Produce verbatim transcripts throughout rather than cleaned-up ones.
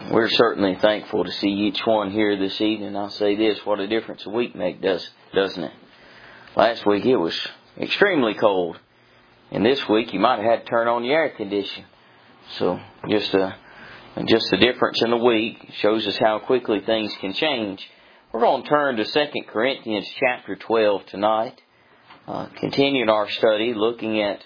We're certainly thankful to see each one here this evening. I'll say this, what a difference a week makes, does, doesn't it? Last week it was extremely cold. And this week you might have had to turn on your air conditioning. So just a, just the difference in the week shows us how quickly things can change. We're going to turn to Second Corinthians chapter twelve tonight. Uh, continuing our study, looking at,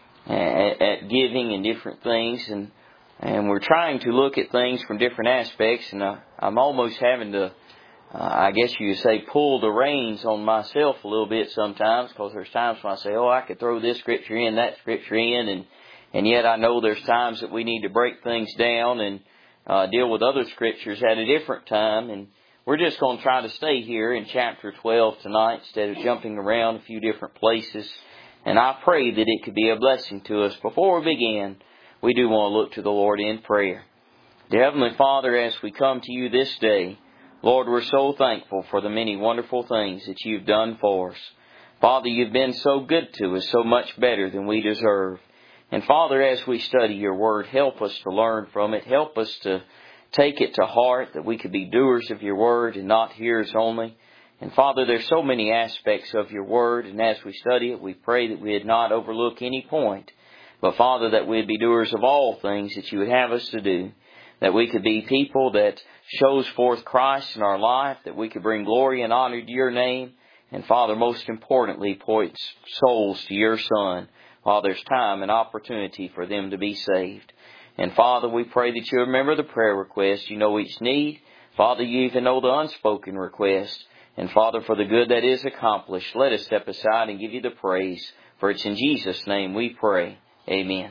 at at giving and different things. And And we're trying to look at things from different aspects, and uh, I'm almost having to, uh, I guess you could say, pull the reins on myself a little bit sometimes, because there's times when I say, oh, I could throw this scripture in, that scripture in, and, and yet I know there's times that we need to break things down and uh, deal with other scriptures at a different time, and we're just going to try to stay here in chapter twelve tonight instead of jumping around a few different places, and I pray that it could be a blessing to us. Before we begin, we do want to look to the Lord in prayer. Dear Heavenly Father, as we come to you this day, Lord, we're so thankful for the many wonderful things that you've done for us. Father, you've been so good to us, so much better than we deserve. And Father, as we study your word, help us to learn from it. Help us to take it to heart, that we could be doers of your word and not hearers only. And Father, there's so many aspects of your word, and as we study it, we pray that we'd not overlook any point. But Father, that we'd be doers of all things that you would have us to do. That we could be people that shows forth Christ in our life. That we could bring glory and honor to your name. And Father, most importantly, point souls to your Son while there's time and opportunity for them to be saved. And Father, we pray that you remember the prayer request. You know each need. Father, you even know the unspoken request. And Father, for the good that is accomplished, let us step aside and give you the praise. For it's in Jesus' name we pray. Amen.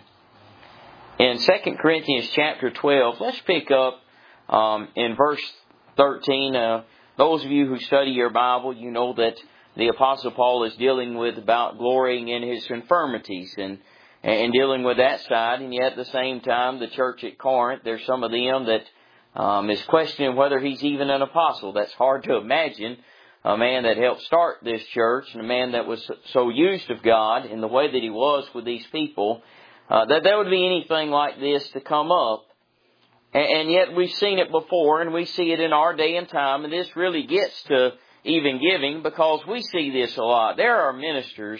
In Second Corinthians chapter twelve, let's pick up um, in verse thirteen. Uh, those of you who study your Bible, you know that the Apostle Paul is dealing with about glorying in his infirmities and, and dealing with that side. And yet at the same time, the church at Corinth, there's some of them that um, is questioning whether he's even an apostle. That's hard to imagine. A man that helped start this church, and a man that was so used of God in the way that he was with these people, uh, that there would be anything like this to come up. And, and yet we've seen it before, and we see it in our day and time, and this really gets to even giving, because we see this a lot. There are ministers,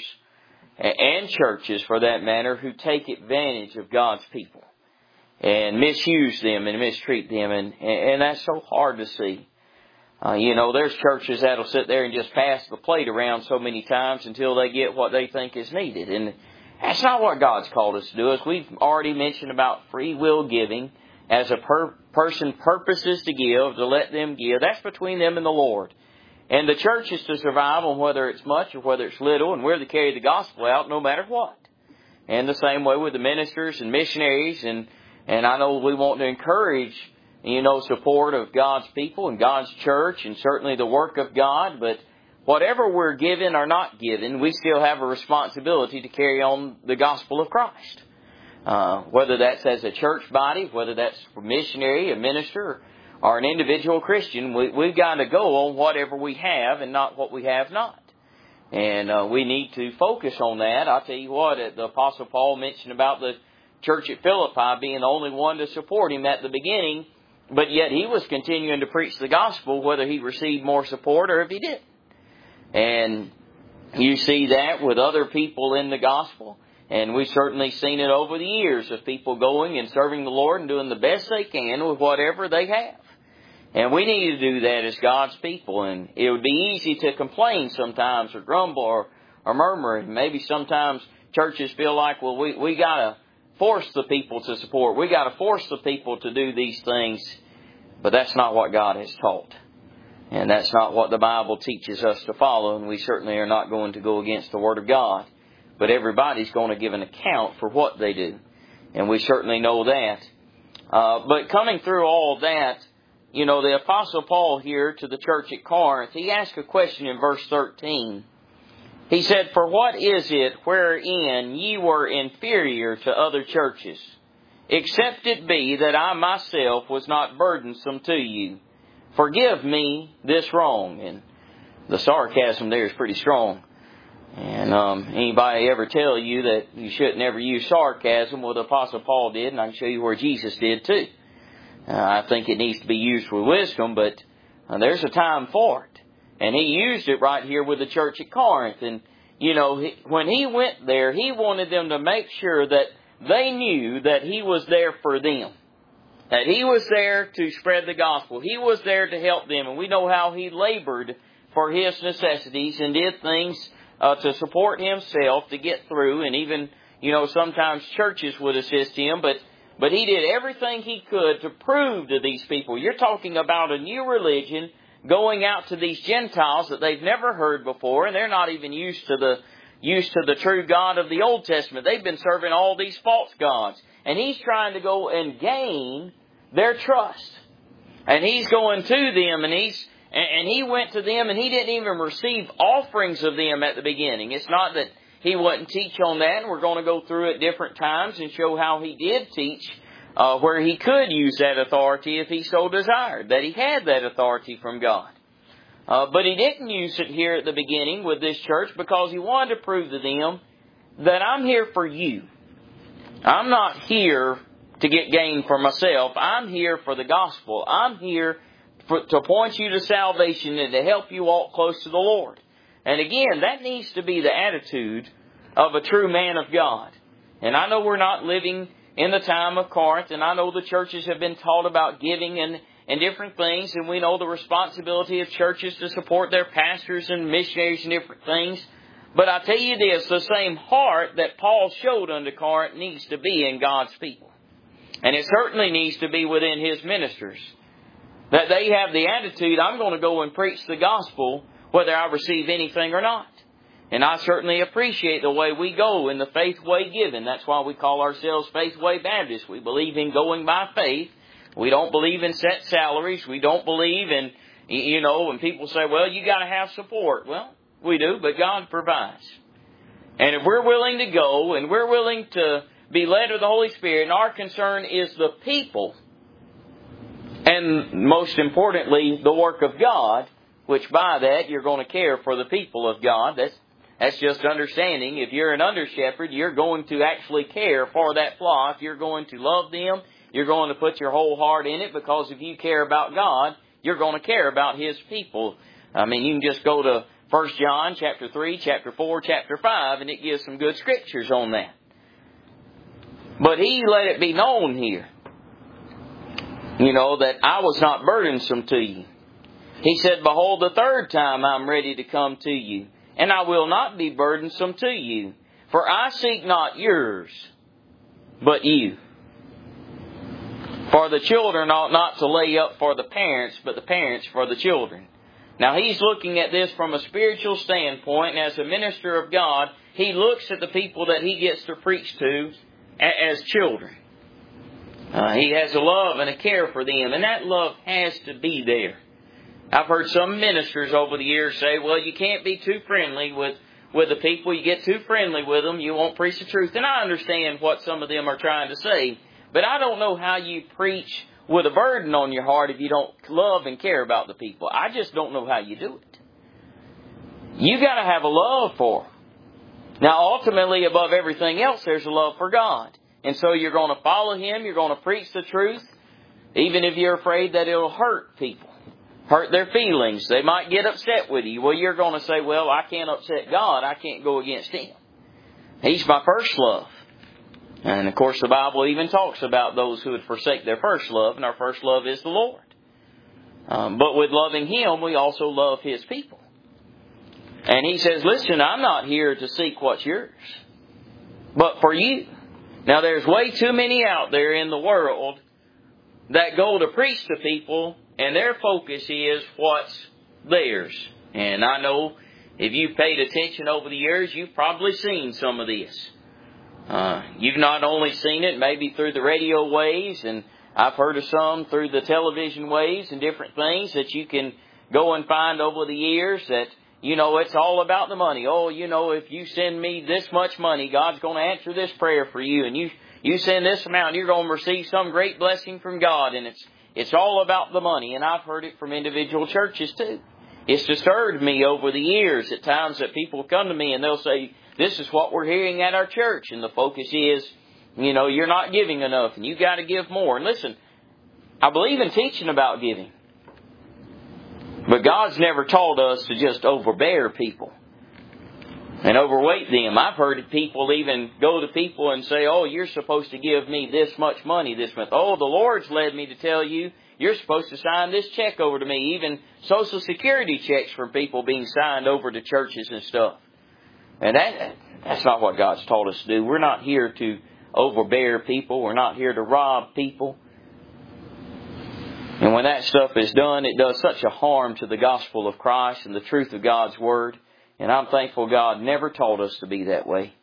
and churches for that matter, who take advantage of God's people, and misuse them and mistreat them, and, and that's so hard to see. Uh, you know, there's churches that'll sit there and just pass the plate around so many times until they get what they think is needed. And that's not what God's called us to do. As we've already mentioned about free will giving, as a per- person purposes to give, to let them give, that's between them and the Lord. And the church is to survive on whether it's much or whether it's little, and we're to carry the gospel out no matter what. And the same way with the ministers and missionaries, and, and I know we want to encourage you know, support of God's people and God's church and certainly the work of God. But whatever we're given or not given, we still have a responsibility to carry on the gospel of Christ. Uh, whether that's as a church body, whether that's a missionary, a minister, or an individual Christian, we, we've got to go on whatever we have and not what we have not. And uh, we need to focus on that. I'll tell you what, the Apostle Paul mentioned about the church at Philippi being the only one to support him at the beginning. But yet he was continuing to preach the gospel whether he received more support or if he didn't. And you see that with other people in the gospel. And we've certainly seen it over the years of people going and serving the Lord and doing the best they can with whatever they have. And we need to do that as God's people. And it would be easy to complain sometimes or grumble or, or murmur. And maybe sometimes churches feel like, well, we, we got to force the people to support. We got to force the people to do these things. But that's not what God has taught. And that's not what the Bible teaches us to follow. And we certainly are not going to go against the Word of God. But everybody's going to give an account for what they do. And we certainly know that. Uh, but coming through all that, you know, the Apostle Paul here to the church at Corinth, he asked a question in verse thirteen. He said, "For what is it wherein ye were inferior to other churches? Except it be that I myself was not burdensome to you. Forgive me this wrong." And the sarcasm there is pretty strong. And um, anybody ever tell you that you shouldn't ever use sarcasm? Well, the Apostle Paul did, and I can show you where Jesus did too. Uh, I think it needs to be used with wisdom, but uh, there's a time for it. And he used it right here with the church at Corinth. And, you know, he, when he went there, he wanted them to make sure that they knew that he was there for them. That he was there to spread the gospel. He was there to help them. And we know how he labored for his necessities and did things uh, to support himself to get through. And even, you know, sometimes churches would assist him. But, but he did everything he could to prove to these people. You're talking about a new religion going out to these Gentiles that they've never heard before. And they're not even used to the used to the true God of the Old Testament. They've been serving all these false gods. And he's trying to go and gain their trust. And he's going to them, and he's and he went to them, and he didn't even receive offerings of them at the beginning. It's not that he wouldn't teach on that, and we're going to go through it different times and show how he did teach uh, where he could use that authority if he so desired, that he had that authority from God. Uh, but he didn't use it here at the beginning with this church because he wanted to prove to them that I'm here for you. I'm not here to get gain for myself. I'm here for the gospel. I'm here for, to point you to salvation and to help you walk close to the Lord. And again, that needs to be the attitude of a true man of God. And I know we're not living in the time of Corinth, and I know the churches have been taught about giving and and different things, and we know the responsibility of churches to support their pastors and missionaries and different things. But I tell you this, the same heart that Paul showed unto Corinth needs to be in God's people. And it certainly needs to be within his ministers. That they have the attitude, I'm going to go and preach the gospel whether I receive anything or not. And I certainly appreciate the way we go in the faith way given. That's why we call ourselves Faith Way Baptists. We believe in going by faith. We don't believe in set salaries. We don't believe in, you know, when people say, well, you got to have support. Well, we do, but God provides. And if we're willing to go and we're willing to be led of the Holy Spirit, and our concern is the people, and most importantly, the work of God, which by that you're going to care for the people of God. That's, that's just understanding. If you're an under-shepherd, you're going to actually care for that flock. You're going to love them. You're going to put your whole heart in it, because if you care about God, you're going to care about His people. I mean, you can just go to First John chapter three, chapter four, chapter five, and it gives some good scriptures on that. But he let it be known here, you know, that I was not burdensome to you. He said, behold, the third time I'm ready to come to you, and I will not be burdensome to you. For I seek not yours, but you. For the children ought not to lay up for the parents, but the parents for the children. Now he's looking at this from a spiritual standpoint, and as a minister of God, he looks at the people that he gets to preach to as children. Uh, he has a love and a care for them, and that love has to be there. I've heard some ministers over the years say, well, you can't be too friendly with, with the people. You get too friendly with them, you won't preach the truth. And I understand what some of them are trying to say, but I don't know how you preach with a burden on your heart if you don't love and care about the people. I just don't know how you do it. You got to have a love for them. Now, ultimately, above everything else, there's a love for God. And so you're going to follow Him. You're going to preach the truth, even if you're afraid that it'll hurt people, hurt their feelings. They might get upset with you. Well, you're going to say, well, I can't upset God. I can't go against Him. He's my first love. And, of course, the Bible even talks about those who would forsake their first love, and our first love is the Lord. Um, but with loving Him, we also love His people. And He says, listen, I'm not here to seek what's yours, but for you. Now, there's way too many out there in the world that go to preach to people, and their focus is what's theirs. And I know if you've paid attention over the years, you've probably seen some of this. Uh, you've not only seen it maybe through the radio waves, and I've heard of some through the television waves and different things that you can go and find over the years that, you know, it's all about the money. Oh, you know, if you send me this much money, God's going to answer this prayer for you. And you, you send this amount, you're going to receive some great blessing from God. And it's, it's all about the money. And I've heard it from individual churches too. It's disturbed me over the years at times that people come to me and they'll say, this is what we're hearing at our church. And the focus is, you know, you're not giving enough and you got to give more. And listen, I believe in teaching about giving. But God's never taught us to just overbear people and overweight them. I've heard people even go to people and say, oh, you're supposed to give me this much money this month. Oh, the Lord's led me to tell you, you're supposed to sign this check over to me. Even Social Security checks for people being signed over to churches and stuff. And that that's not what God's taught us to do. We're not here to overbear people. We're not here to rob people. And when that stuff is done, it does such a harm to the gospel of Christ and the truth of God's Word. And I'm thankful God never taught us to be that way.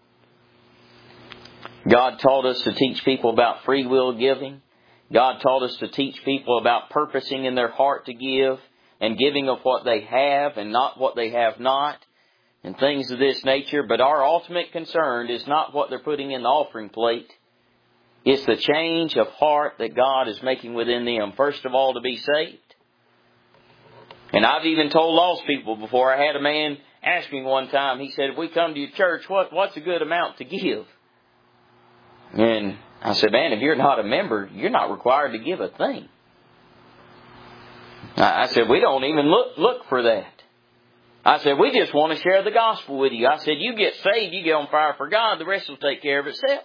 God taught us to teach people about free will giving. God taught us to teach people about purposing in their heart to give and giving of what they have and not what they have not and things of this nature. But our ultimate concern is not what they're putting in the offering plate. It's the change of heart that God is making within them. First of all, to be saved. And I've even told lost people before. I had a man ask me one time, he said, if we come to your church, what, what's a good amount to give? And I said, man, if you're not a member, you're not required to give a thing. I said, we don't even look, look for that. I said, we just want to share the gospel with you. I said, you get saved, you get on fire for God, the rest will take care of itself.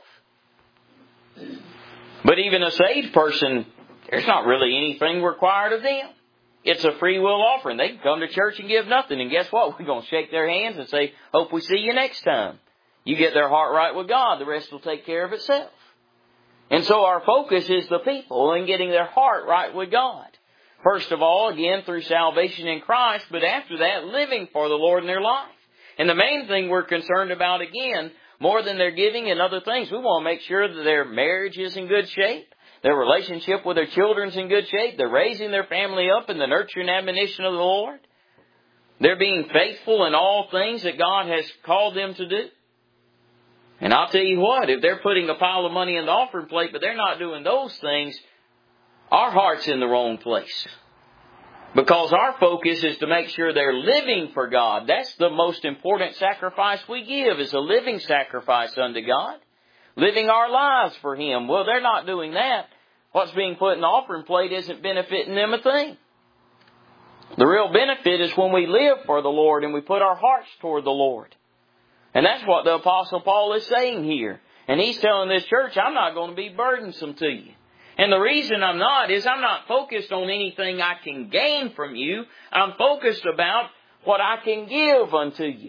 But even a saved person, there's not really anything required of them. It's a free will offering. They can come to church and give nothing. And guess what? We're going to shake their hands and say, hope we see you next time. You get their heart right with God. The rest will take care of itself. And so our focus is the people and getting their heart right with God. First of all, again, through salvation in Christ. But after that, living for the Lord in their life. And the main thing we're concerned about, again, more than their giving and other things, we want to make sure that their marriage is in good shape. Their relationship with their children is in good shape. They're raising their family up in the nurture and admonition of the Lord. They're being faithful in all things that God has called them to do. And I'll tell you what, if they're putting a pile of money in the offering plate, but they're not doing those things, our heart's in the wrong place. Because our focus is to make sure they're living for God. That's the most important sacrifice we give, is a living sacrifice unto God. Living our lives for Him. Well, they're not doing that. What's being put in the offering plate isn't benefiting them a thing. The real benefit is when we live for the Lord and we put our hearts toward the Lord. And that's what the Apostle Paul is saying here. And he's telling this church, I'm not going to be burdensome to you. And the reason I'm not is I'm not focused on anything I can gain from you. I'm focused about what I can give unto you.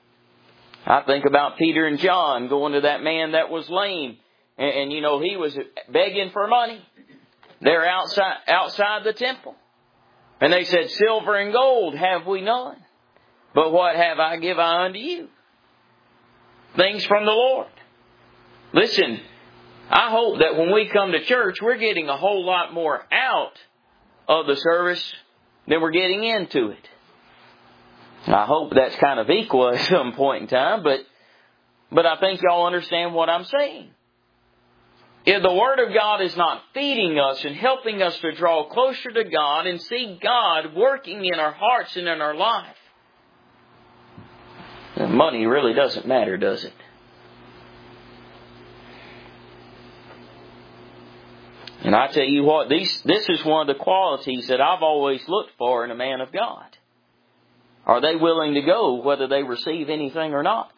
I think about Peter and John going to that man that was lame. And, and you know, he was begging for money. They're outside, outside the temple. And they said, silver and gold have we none. But what have I give I unto you? Things from the Lord. Listen, I hope that when we come to church, we're getting a whole lot more out of the service than we're getting into it. And I hope that's kind of equal at some point in time, but, but I think y'all understand what I'm saying. If the Word of God is not feeding us and helping us to draw closer to God and see God working in our hearts and in our life, then money really doesn't matter, does it? And I tell you what, these, this is one of the qualities that I've always looked for in a man of God. Are they willing to go whether they receive anything or not?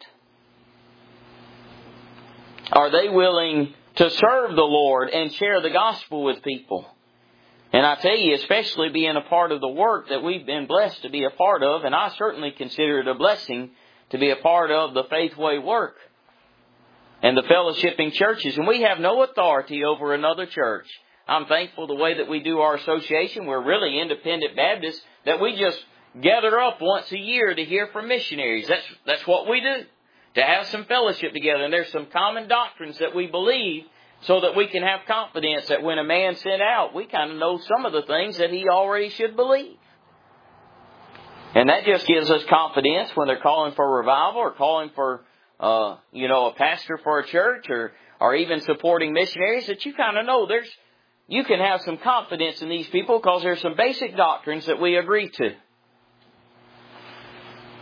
Are they willing to serve the Lord and share the gospel with people? And I tell you, especially being a part of the work that we've been blessed to be a part of, and I certainly consider it a blessing to be a part of the Faithway work and the fellowshipping churches. And we have no authority over another church. I'm thankful the way that we do our association. We're really independent Baptists, that we just gather up once a year to hear from missionaries. That's, that's what we do. To have some fellowship together. And there's some common doctrines that we believe so that we can have confidence that when a man sent out, we kind of know some of the things that he already should believe. And that just gives us confidence when they're calling for revival or calling for, uh, you know, a pastor for a church or, or even supporting missionaries, that you kind of know there's, you can have some confidence in these people because there's some basic doctrines that we agree to.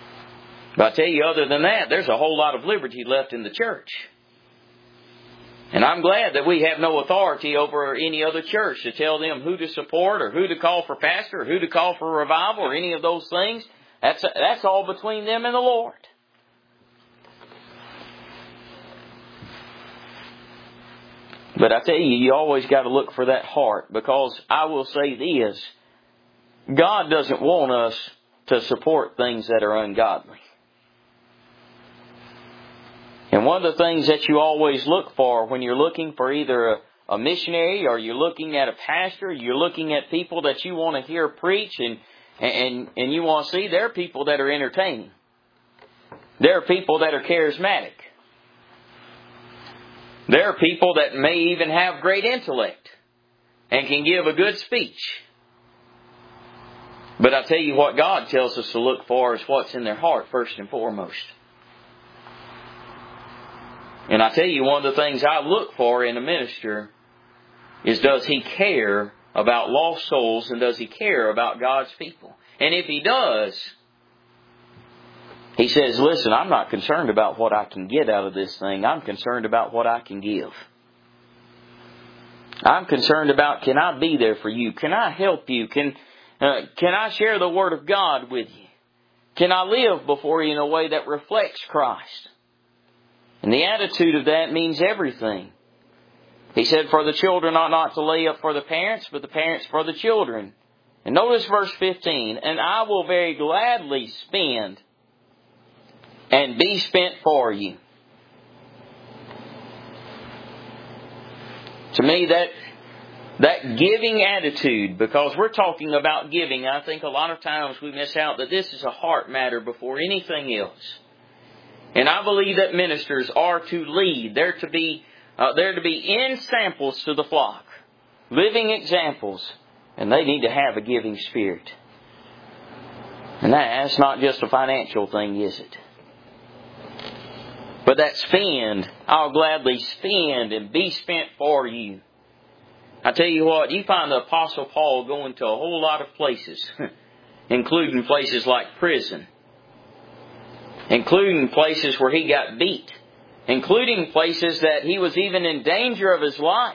But I tell you, other than that, there's a whole lot of liberty left in the church. And I'm glad that we have no authority over any other church to tell them who to support or who to call for pastor or who to call for revival or any of those things. That's, that's all between them and the Lord. But I tell you, you always got to look for that heart, because I will say this, God doesn't want us to support things that are ungodly. And one of the things that you always look for when you're looking for either a, a missionary or you're looking at a pastor, you're looking at people that you want to hear preach and, and, and you want to see, there are people that are entertaining. There are people that are charismatic. There are people that may even have great intellect and can give a good speech. But I tell you what God tells us to look for is what's in their heart first and foremost. And I tell you, one of the things I look for in a minister is, does he care about lost souls and does he care about God's people? And if he does, he says, listen, I'm not concerned about what I can get out of this thing. I'm concerned about what I can give. I'm concerned about, can I be there for you? Can I help you? Can, uh, can I share the Word of God with you? Can I live before you in a way that reflects Christ? And the attitude of that means everything. He said, for the children ought not to lay up for the parents, but the parents for the children. And notice verse fifteen, and I will very gladly spend and be spent for you. To me, that that giving attitude, because we're talking about giving, I think a lot of times we miss out that this is a heart matter before anything else. And I believe that ministers are to lead. They're to be, uh, they're to be in samples to the flock, living examples, and they need to have a giving spirit. And that's not just a financial thing, is it? But that spend, I'll gladly spend and be spent for you. I tell you what, you find the Apostle Paul going to a whole lot of places, including places like prison, including places where he got beat, including places that he was even in danger of his life.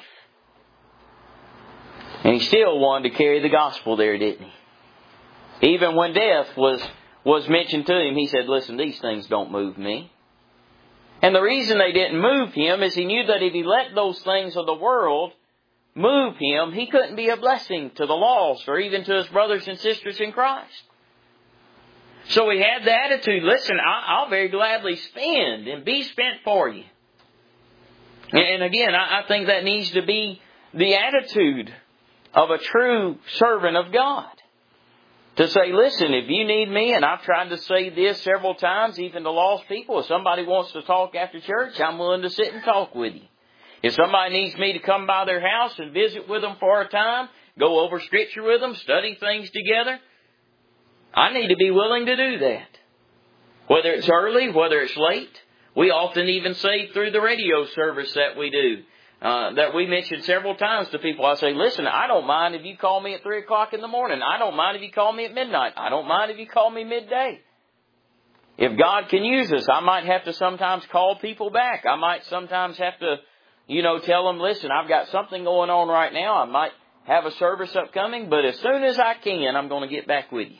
And he still wanted to carry the gospel there, didn't he? Even when death was, was mentioned to him, he said, listen, these things don't move me. And the reason they didn't move him is he knew that if he let those things of the world move him, he couldn't be a blessing to the lost or even to his brothers and sisters in Christ. So he had the attitude, listen, I'll very gladly spend and be spent for you. And again, I think that needs to be the attitude of a true servant of God. To say, listen, if you need me, and I've tried to say this several times, even to lost people, if somebody wants to talk after church, I'm willing to sit and talk with you. If somebody needs me to come by their house and visit with them for a time, go over Scripture with them, study things together, I need to be willing to do that. Whether it's early, whether it's late. We often even say through the radio service that we do, uh, that we mentioned several times to people, I say, listen, I don't mind if you call me at three o'clock in the morning. I don't mind if you call me at midnight. I don't mind if you call me midday. If God can use us, I might have to sometimes call people back. I might sometimes have to, you know, tell them, listen, I've got something going on right now. I might have a service upcoming, but as soon as I can, I'm going to get back with you.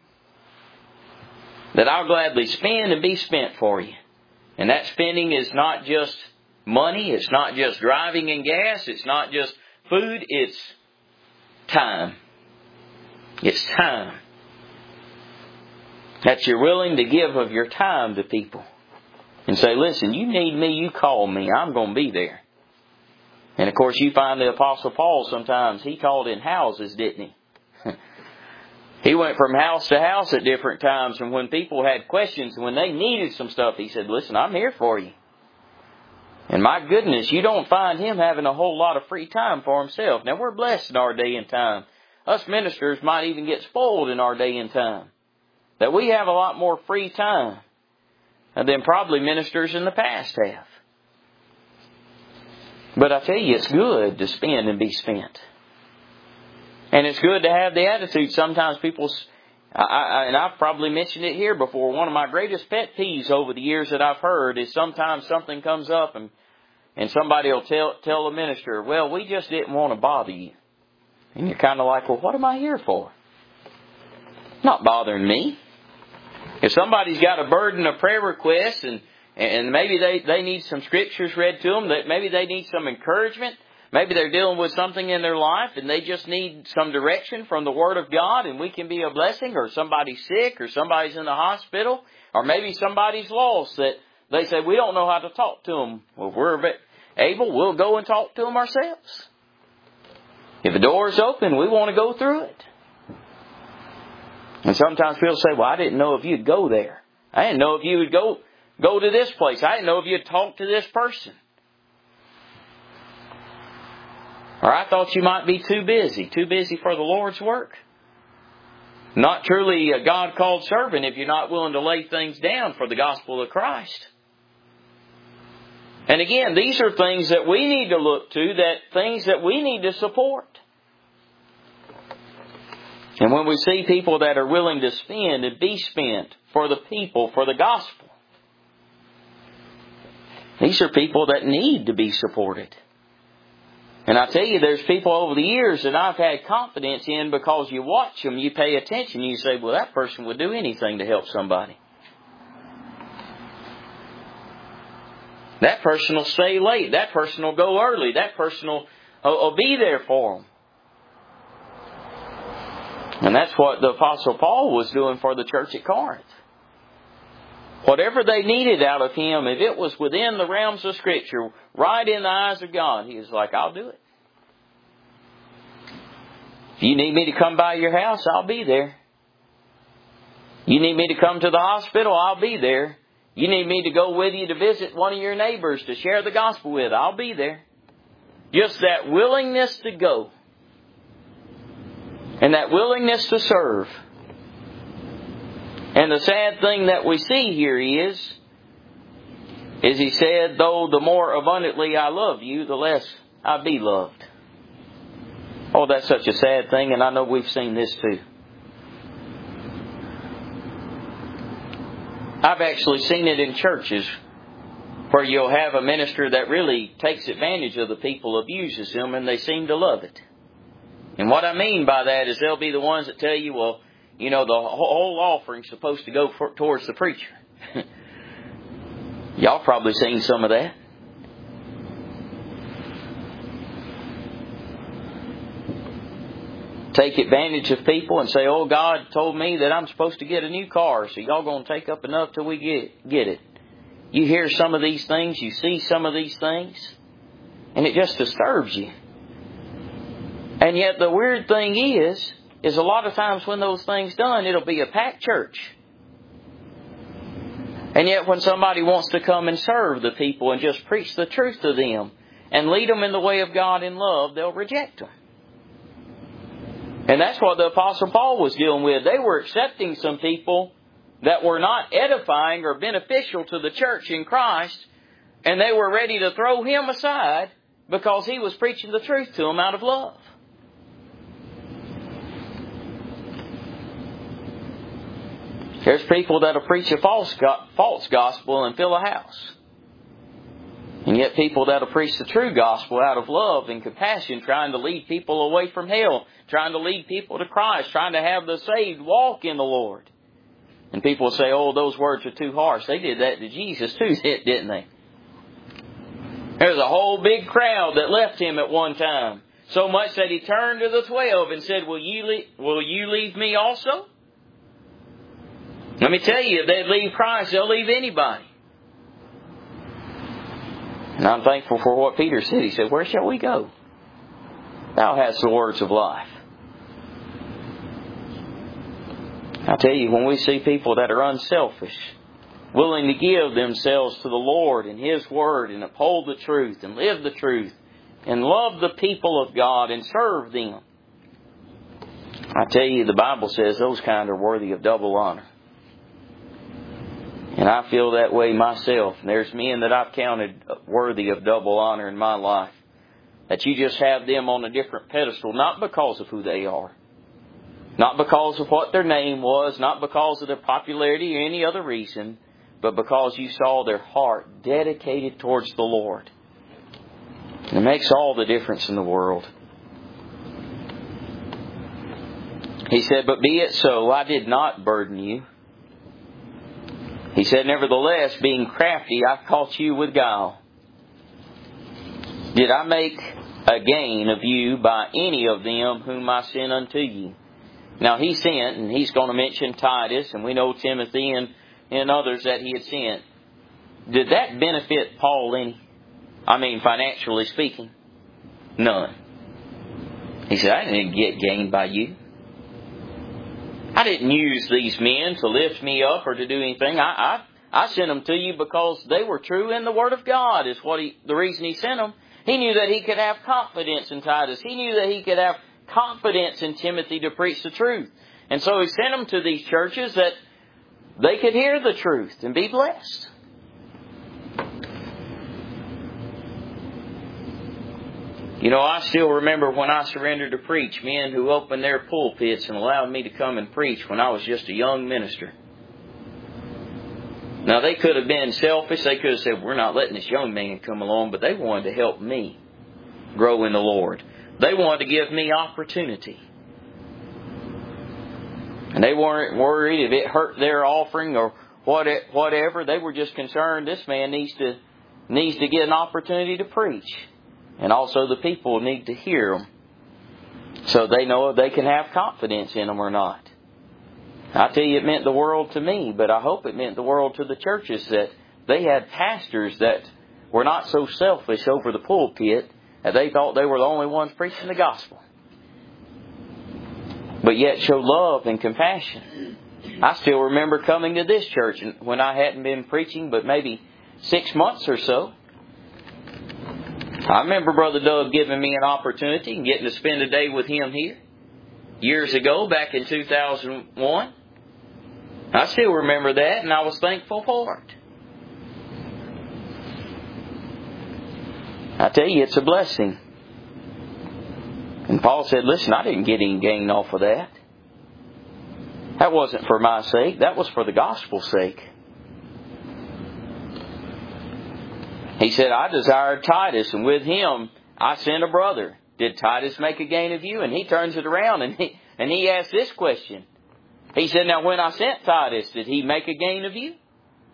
That I'll gladly spend and be spent for you. And that spending is not just money. It's not just driving and gas. It's not just food. It's time. It's time. That you're willing to give of your time to people. And say, listen, you need me, you call me. I'm going to be there. And of course, you find the Apostle Paul sometimes, he called in houses, didn't he? He went from house to house at different times, and when people had questions, when they needed some stuff, he said, listen, I'm here for you. And my goodness, you don't find him having a whole lot of free time for himself. Now, we're blessed in our day and time. Us ministers might even get spoiled in our day and time. That we have a lot more free time than probably ministers in the past have. But I tell you, it's good to spend and be spent. And it's good to have the attitude. Sometimes people, I, I, and I've probably mentioned it here before, one of my greatest pet peeves over the years that I've heard is sometimes something comes up and and somebody will tell tell the minister, well, we just didn't want to bother you. And you're kind of like, well, what am I here for? Not bothering me. If somebody's got a burden of prayer requests and, and maybe they, they need some scriptures read to them, that maybe they need some encouragement, maybe they're dealing with something in their life and they just need some direction from the Word of God and we can be a blessing, or somebody's sick or somebody's in the hospital, or maybe somebody's lost that they say, we don't know how to talk to them. Well, if we're able, we'll go and talk to them ourselves. If the door is open, we want to go through it. And sometimes people say, well, I didn't know if you'd go there. I didn't know if you would go go to this place. I didn't know if you'd talk to this person. Or I thought you might be too busy, too busy for the Lord's work. Not truly a God-called servant if you're not willing to lay things down for the gospel of Christ. And again, these are things that we need to look to, that things that we need to support. And when we see people that are willing to spend and be spent for the people, for the gospel, these are people that need to be supported. And I tell you, there's people over the years that I've had confidence in because you watch them, you pay attention, you say, well, that person would do anything to help somebody. That person will stay late. That person will go early. That person will, will be there for them. And that's what the Apostle Paul was doing for the church at Corinth. Whatever they needed out of him, if it was within the realms of Scripture, right in the eyes of God, he was like, I'll do it. If you need me to come by your house, I'll be there. You need me to come to the hospital, I'll be there. You need me to go with you to visit one of your neighbors to share the gospel with, I'll be there. Just that willingness to go. And that willingness to serve. And the sad thing that we see here is, is he said, though the more abundantly I love you, the less I be loved. Oh, that's such a sad thing, and I know we've seen this too. I've actually seen it in churches where you'll have a minister that really takes advantage of the people, abuses them, and they seem to love it. And what I mean by that is they'll be the ones that tell you, well, you know, the whole offering's supposed to go for, towards the preacher. Y'all probably seen some of that. Take advantage of people and say, oh, God told me that I'm supposed to get a new car, so y'all going to take up enough till we get, get it. You hear some of these things, you see some of these things, and it just disturbs you. And yet the weird thing is, is a lot of times when those things done, it'll be a packed church. And yet when somebody wants to come and serve the people and just preach the truth to them and lead them in the way of God in love, they'll reject them. And that's what the Apostle Paul was dealing with. They were accepting some people that were not edifying or beneficial to the church in Christ, and they were ready to throw him aside because he was preaching the truth to them out of love. There's people that'll preach a false false gospel and fill a house. And yet people that'll preach the true gospel out of love and compassion, trying to lead people away from hell, trying to lead people to Christ, trying to have the saved walk in the Lord. And people will say, oh, those words are too harsh. They did that to Jesus too, didn't they? There's a whole big crowd that left him at one time. So much that he turned to the twelve and said, will you leave, will you leave me also? Let me tell you, if they leave Christ, they'll leave anybody. And I'm thankful for what Peter said. He said, where shall we go? Thou hast the words of life. I tell you, when we see people that are unselfish, willing to give themselves to the Lord and His Word and uphold the truth and live the truth and love the people of God and serve them, I tell you, the Bible says those kind are worthy of double honor. And I feel that way myself. And there's men that I've counted worthy of double honor in my life. That you just have them on a different pedestal, not because of who they are. Not because of what their name was, not because of their popularity or any other reason, but because you saw their heart dedicated towards the Lord. And it makes all the difference in the world. He said, but be it so, I did not burden you. He said, nevertheless, being crafty, I caught you with guile. Did I make a gain of you by any of them whom I sent unto you? Now he sent, and he's going to mention Titus, and we know Timothy and, and others that he had sent. Did that benefit Paul any? I mean, financially speaking? None. He said, I didn't get gained by you. I didn't use these men to lift me up or to do anything. I, I, I sent them to you because they were true in the Word of God is what he, the reason he sent them. He knew that he could have confidence in Titus. He knew that he could have confidence in Timothy to preach the truth. And so he sent them to these churches that they could hear the truth and be blessed. You know, I still remember when I surrendered to preach, men who opened their pulpits and allowed me to come and preach when I was just a young minister. Now, they could have been selfish. They could have said, we're not letting this young man come along, but they wanted to help me grow in the Lord. They wanted to give me opportunity. And they weren't worried if it hurt their offering or whatever. They were just concerned this man needs to, needs to get an opportunity to preach. And also the people need to hear them so they know if they can have confidence in them or not. I tell you, it meant the world to me, but I hope it meant the world to the churches that they had pastors that were not so selfish over the pulpit that they thought they were the only ones preaching the gospel. But yet show love and compassion. I still remember coming to this church when I hadn't been preaching but maybe six months or so. I remember Brother Doug giving me an opportunity and getting to spend a day with him here. Years ago, back in two thousand one. I still remember that, and I was thankful for it. I tell you, it's a blessing. And Paul said, listen, I didn't get any gain off of that. That wasn't for my sake. That was for the gospel's sake. He said, I desired Titus, and with him I sent a brother. Did Titus make a gain of you? And he turns it around and he, and he asks this question. He said, now when I sent Titus, did he make a gain of you?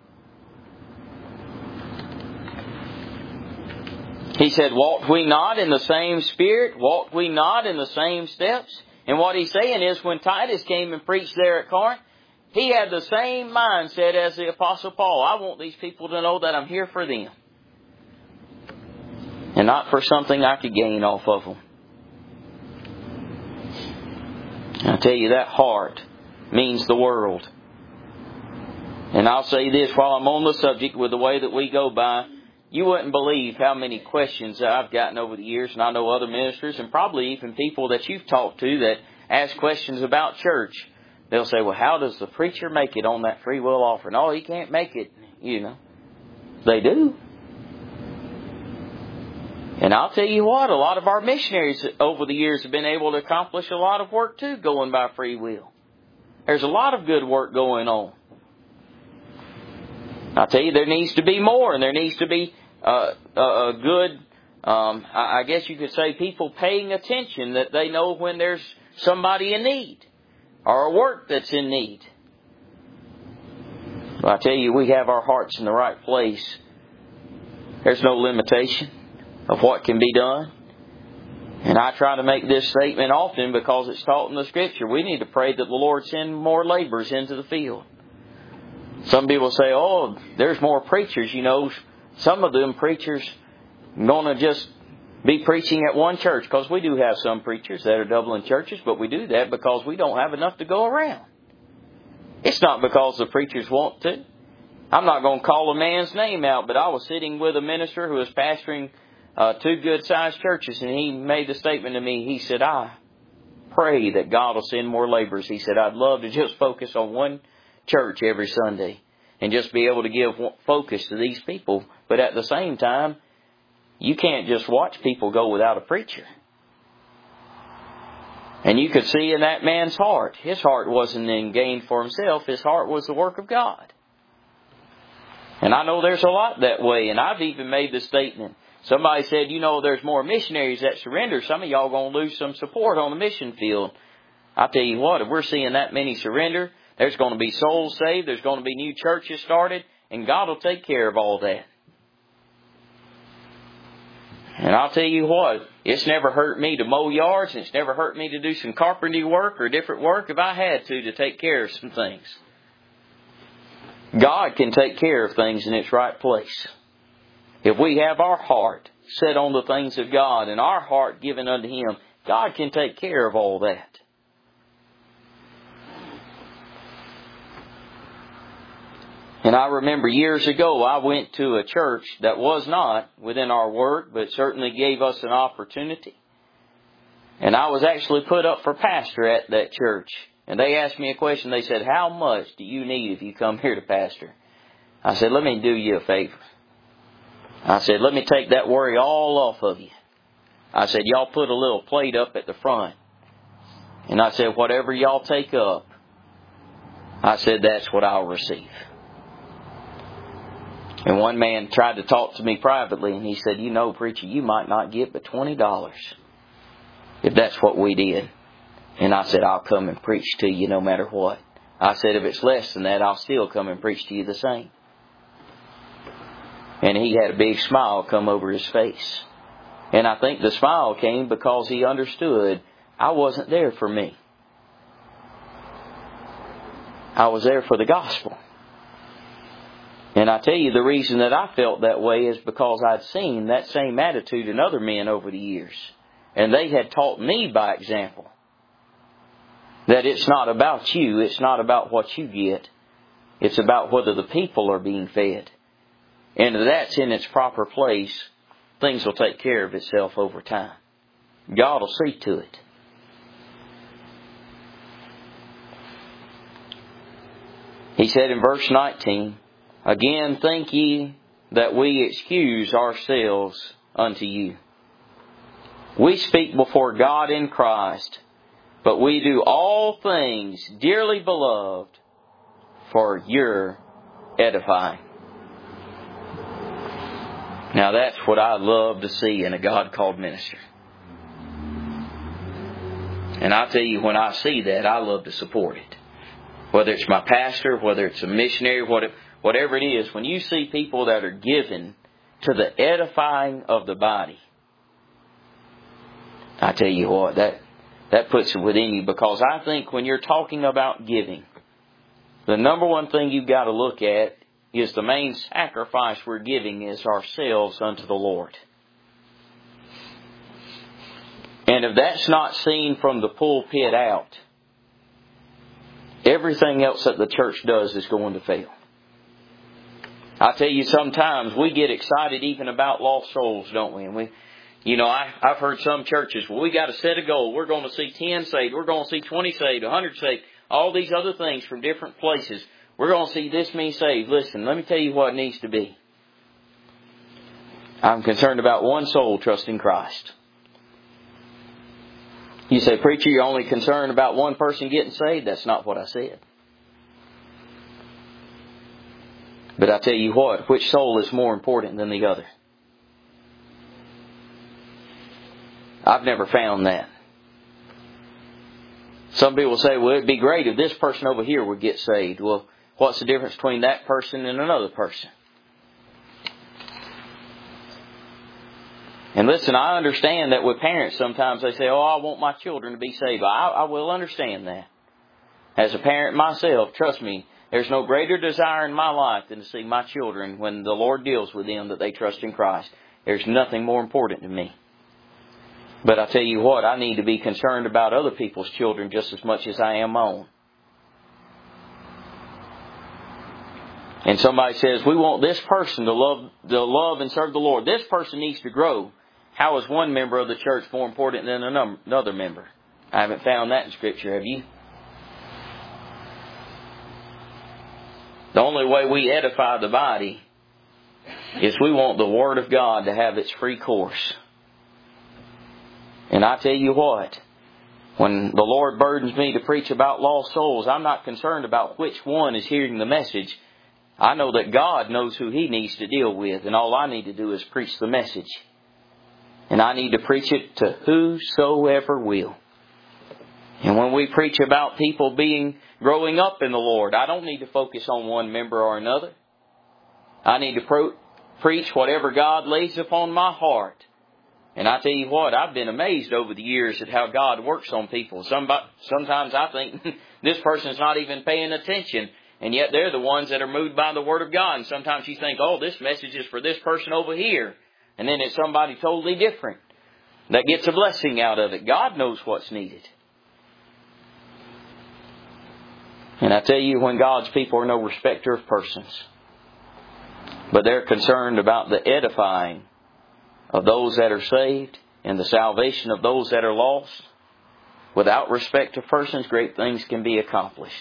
He said, walked we not in the same spirit? Walked we not in the same steps? And what he's saying is when Titus came and preached there at Corinth, he had the same mindset as the Apostle Paul. I want these people to know that I'm here for them. And not for something I could gain off of them. I tell you, that heart means the world. And I'll say this while I'm on the subject with the way that we go by. You wouldn't believe how many questions that I've gotten over the years, and I know other ministers and probably even people that you've talked to that ask questions about church. They'll say, well, how does the preacher make it on that free will offering? Oh, he can't make it, you know. They do. And I'll tell you what, a lot of our missionaries over the years have been able to accomplish a lot of work too, going by free will. There's a lot of good work going on. I'll tell you, there needs to be more, and there needs to be uh, a, a good, um, I guess you could say, people paying attention that they know when there's somebody in need or a work that's in need. But I tell you, we have our hearts in the right place. There's no limitation of what can be done. And I try to make this statement often because it's taught in the Scripture. We need to pray that the Lord send more laborers into the field. Some people say, oh, there's more preachers. You know, some of them preachers going to just be preaching at one church. Because we do have some preachers that are doubling churches, but we do that because we don't have enough to go around. It's not because the preachers want to. I'm not going to call a man's name out, but I was sitting with a minister who was pastoring uh, two good-sized churches, and he made the statement to me. He said, I pray that God will send more laborers. He said, I'd love to just focus on one church every Sunday and just be able to give focus to these people. But at the same time, you can't just watch people go without a preacher. And you could see in that man's heart, his heart wasn't in gain for himself. His heart was the work of God. And I know there's a lot that way. And I've even made the statement Somebody said, you know, there's more missionaries that surrender. Some of y'all going to lose some support on the mission field. I tell you what, if we're seeing that many surrender, there's going to be souls saved. There's going to be new churches started. And God will take care of all that. And I'll tell you what, it's never hurt me to mow yards. And it's never hurt me to do some carpentry work or different work if I had to, to take care of some things. God can take care of things in its right place. If we have our heart set on the things of God and our heart given unto Him, God can take care of all that. And I remember years ago, I went to a church that was not within our work, but certainly gave us an opportunity. And I was actually put up for pastor at that church. And they asked me a question. They said, how much do you need if you come here to pastor? I said, let me do you a favor. I said, let me take that worry all off of you. I said, y'all put a little plate up at the front. And I said, whatever y'all take up, I said, that's what I'll receive. And one man tried to talk to me privately, and he said, you know, preacher, you might not get but twenty dollars if that's what we did. And I said, I'll come and preach to you no matter what. I said, if it's less than that, I'll still come and preach to you the same. And he had a big smile come over his face. And I think the smile came because he understood I wasn't there for me. I was there for the gospel. And I tell you, the reason that I felt that way is because I'd seen that same attitude in other men over the years. And they had taught me by example that it's not about you, it's not about what you get. It's about whether the people are being fed. And if that's in its proper place, things will take care of itself over time. God will see to it. He said in verse nineteen, again, think ye that we excuse ourselves unto you. We speak before God in Christ, but we do all things, dearly beloved, for your edifying. Now that's what I love to see in a God-called minister. And I tell you, when I see that, I love to support it. Whether it's my pastor, whether it's a missionary, whatever it is, when you see people that are given to the edifying of the body, I tell you what, that, that puts it within you. Because I think when you're talking about giving, the number one thing you've got to look at is the main sacrifice we're giving is ourselves unto the Lord. And if that's not seen from the pulpit out, everything else that the church does is going to fail. I tell you, sometimes we get excited even about lost souls, don't we? And we, you know, I, I've heard some churches, well, we got to set a goal. We're going to see ten saved. We're going to see twenty saved, one hundred saved. All these other things from different places. We're going to see this many saved. Listen, let me tell you what it needs to be. I'm concerned about one soul trusting Christ. You say, preacher, you're only concerned about one person getting saved? That's not what I said. But I tell you what, which soul is more important than the other? I've never found that. Some people say, well, it'd be great if this person over here would get saved. Well, what's the difference between that person and another person? And listen, I understand that with parents, sometimes they say, oh, I want my children to be saved. I, I will understand that. As a parent myself, trust me, there's no greater desire in my life than to see my children, when the Lord deals with them, that they trust in Christ. There's nothing more important to me. But I tell you what, I need to be concerned about other people's children just as much as I am my own. And somebody says, we want this person to love, to love and serve the Lord. This person needs to grow. How is one member of the church more important than another member? I haven't found that in Scripture, have you? The only way we edify the body is we want the Word of God to have its free course. And I tell you what, when the Lord burdens me to preach about lost souls, I'm not concerned about which one is hearing the message. I know that God knows who He needs to deal with, and all I need to do is preach the message. And I need to preach it to whosoever will. And when we preach about people being growing up in the Lord, I don't need to focus on one member or another. I need to pro- preach whatever God lays upon my heart. And I tell you what, I've been amazed over the years at how God works on people. Somebody, sometimes I think this person's not even paying attention, and yet they're the ones that are moved by the Word of God. And sometimes you think, oh, this message is for this person over here. And then it's somebody totally different that gets a blessing out of it. God knows what's needed. And I tell you, when God's people are no respecter of persons, but they're concerned about the edifying of those that are saved and the salvation of those that are lost, without respect to persons, great things can be accomplished.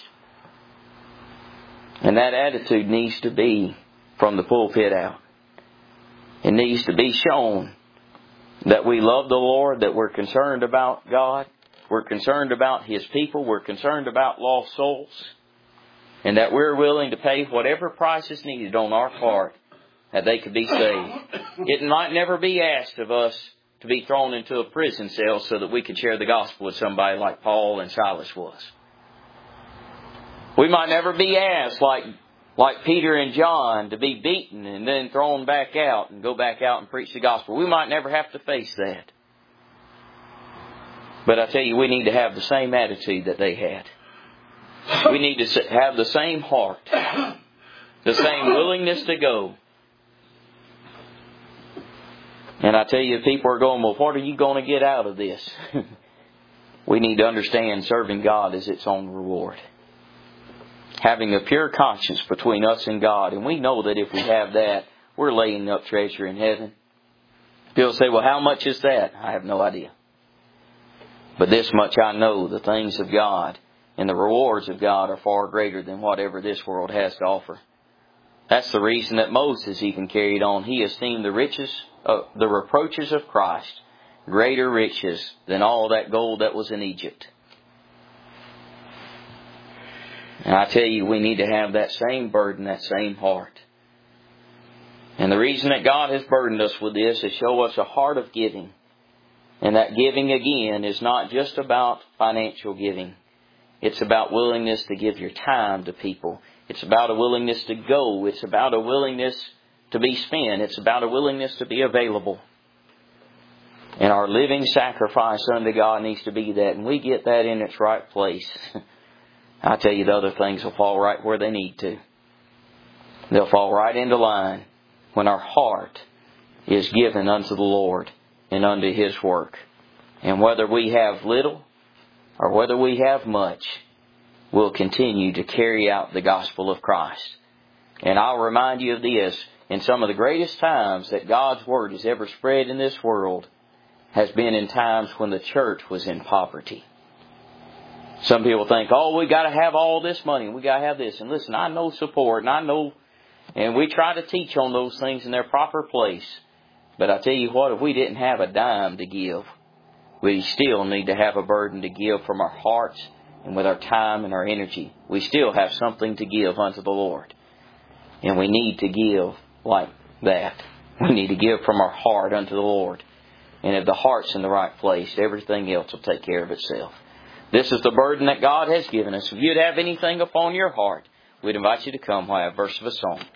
And that attitude needs to be from the pulpit out. It needs to be shown that we love the Lord, that we're concerned about God, we're concerned about His people, we're concerned about lost souls, and that we're willing to pay whatever price is needed on our part that they could be saved. It might never be asked of us to be thrown into a prison cell so that we could share the gospel with somebody like Paul and Silas was. We might never be asked, like, like Peter and John, to be beaten and then thrown back out and go back out and preach the gospel. We might never have to face that. But I tell you, we need to have the same attitude that they had. We need to have the same heart, the same willingness to go. And I tell you, people are going, well, what are you going to get out of this? We need to understand serving God is its own reward. Having a pure conscience between us and God. And we know that if we have that, we're laying up treasure in heaven. People say, well, how much is that? I have no idea. But this much I know, the things of God and the rewards of God are far greater than whatever this world has to offer. That's the reason that Moses even carried on. He esteemed the riches, uh, the reproaches of Christ, greater riches than all that gold that was in Egypt. And I tell you, we need to have that same burden, that same heart. And the reason that God has burdened us with this is show us a heart of giving. And that giving, again, is not just about financial giving. It's about willingness to give your time to people. It's about a willingness to go. It's about a willingness to be spent. It's about a willingness to be available. And our living sacrifice unto God needs to be that. And we get that in its right place. I tell you, the other things will fall right where they need to. They'll fall right into line when our heart is given unto the Lord and unto His work. And whether we have little or whether we have much, we'll continue to carry out the gospel of Christ. And I'll remind you of this, in some of the greatest times that God's Word has ever spread in this world has been in times when the church was in poverty. Some people think, oh, we got to have all this money, and we got to have this. And listen, I know support, and I know, and we try to teach on those things in their proper place. But I tell you what, if we didn't have a dime to give, we still need to have a burden to give from our hearts and with our time and our energy. We still have something to give unto the Lord. And we need to give like that. We need to give from our heart unto the Lord. And if the heart's in the right place, everything else will take care of itself. This is the burden that God has given us. If you'd have anything upon your heart, we'd invite you to come while I have a verse of a song.